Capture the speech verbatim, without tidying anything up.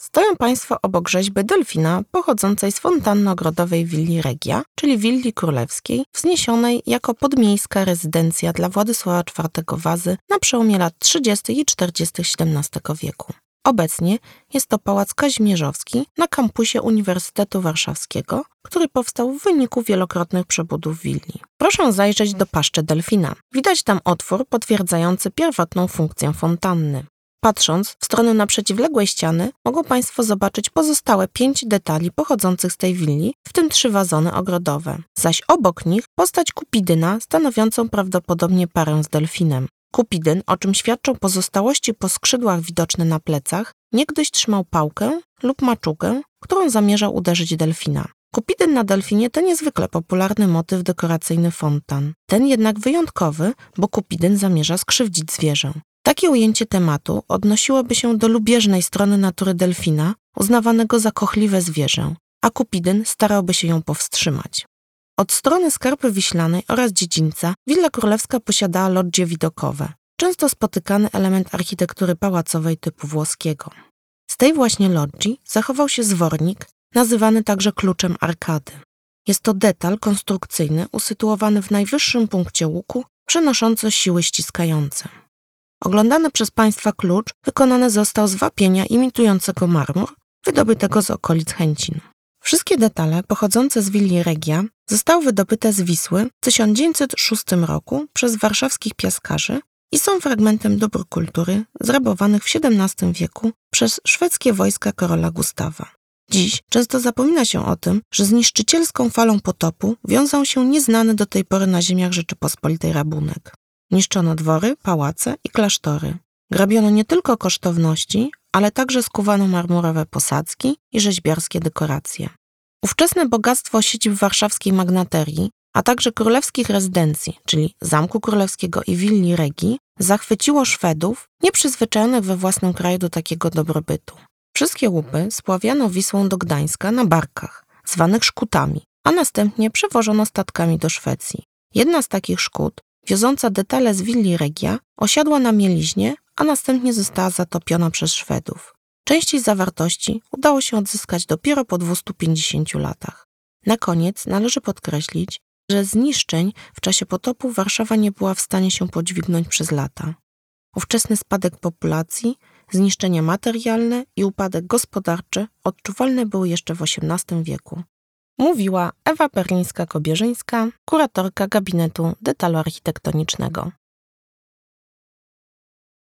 Stoją Państwo obok rzeźby delfina pochodzącej z fontanny ogrodowej willi Regia, czyli willi królewskiej, wzniesionej jako podmiejska rezydencja dla Władysława czwartego Wazy na przełomie lat trzydziestych i czterdziestych siedemnastego wieku. Obecnie jest to Pałac Kazimierzowski na kampusie Uniwersytetu Warszawskiego, który powstał w wyniku wielokrotnych przebudów willi. Proszę zajrzeć do paszczy delfina. Widać tam otwór potwierdzający pierwotną funkcję fontanny. Patrząc w stronę na przeciwległej ściany, mogą Państwo zobaczyć pozostałe pięć detali pochodzących z tej willi, w tym trzy wazony ogrodowe. Zaś obok nich postać Kupidyna, stanowiącą prawdopodobnie parę z delfinem. Kupidyn, o czym świadczą pozostałości po skrzydłach widoczne na plecach, niegdyś trzymał pałkę lub maczugę, którą zamierzał uderzyć delfina. Kupidyn na delfinie to niezwykle popularny motyw dekoracyjny fontan. Ten jednak wyjątkowy, bo Kupidyn zamierza skrzywdzić zwierzę. Takie ujęcie tematu odnosiłoby się do lubieżnej strony natury delfina, uznawanego za kochliwe zwierzę, a Kupidyn starałby się ją powstrzymać. Od strony Skarpy Wiślanej oraz dziedzińca Willa Królewska posiadała loddzie widokowe, często spotykany element architektury pałacowej typu włoskiego. Z tej właśnie loddzi zachował się zwornik, nazywany także kluczem arkady. Jest to detal konstrukcyjny usytuowany w najwyższym punkcie łuku, przenoszący siły ściskające. Oglądany przez Państwa klucz wykonany został z wapienia imitującego marmur, wydobytego z okolic Chęcin. Wszystkie detale pochodzące z willi Regia zostały wydobyte z Wisły w tysiąc dziewięćset szóstym roku przez warszawskich piaskarzy i są fragmentem dóbr kultury zrabowanych w siedemnastym wieku przez szwedzkie wojska króla Gustawa. Dziś często zapomina się o tym, że z niszczycielską falą potopu wiązał się nieznany do tej pory na ziemiach Rzeczypospolitej rabunek. Niszczono dwory, pałace i klasztory. Grabiono nie tylko kosztowności, ale także skuwano marmurowe posadzki i rzeźbiarskie dekoracje. Ówczesne bogactwo siedzib warszawskiej magnaterii, a także królewskich rezydencji, czyli Zamku Królewskiego i willi Regii, zachwyciło Szwedów, nieprzyzwyczajonych we własnym kraju do takiego dobrobytu. Wszystkie łupy spławiano Wisłą do Gdańska na barkach, zwanych szkutami, a następnie przewożono statkami do Szwecji. Jedna z takich szkód, wioząca detale z willi Regia, osiadła na mieliźnie, a następnie została zatopiona przez Szwedów. Część jej zawartości udało się odzyskać dopiero po dwustu pięćdziesięciu latach. Na koniec należy podkreślić, że zniszczeń w czasie potopu Warszawa nie była w stanie się podźwignąć przez lata. Ówczesny spadek populacji, zniszczenia materialne i upadek gospodarczy odczuwalne były jeszcze w osiemnastym wieku. Mówiła Ewa Perlińska-Kobierzyńska, kuratorka gabinetu detalu architektonicznego.